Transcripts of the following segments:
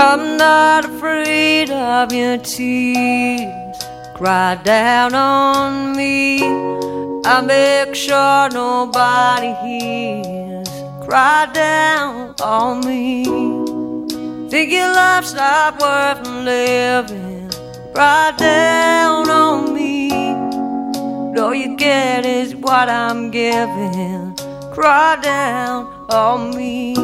I'm not afraid of your tears. Cry down on me. I make sure nobody hears. Cry down on me. Think your life's not worth living. Cry down on me. All you get is what I'm giving. Cry down on me.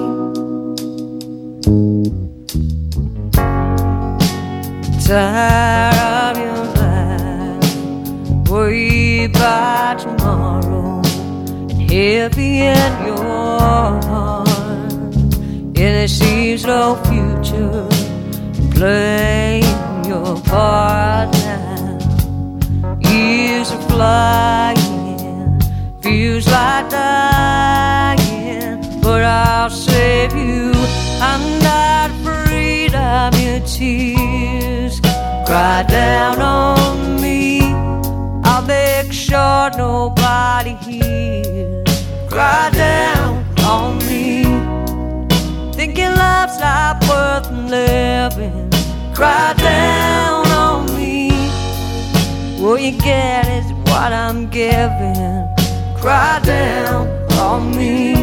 Tired of your life, worry about tomorrow, and heavy in your heart, and it seems no future. Playing your part now. Years are flying, feels like dying, but I'll save you. I'm not afraid of your tears. Cry down on me. I'll make sure nobody hears. Cry down on me. Thinking life's not worth living. Cry down on me. All you get is what I'm giving. Cry down on me.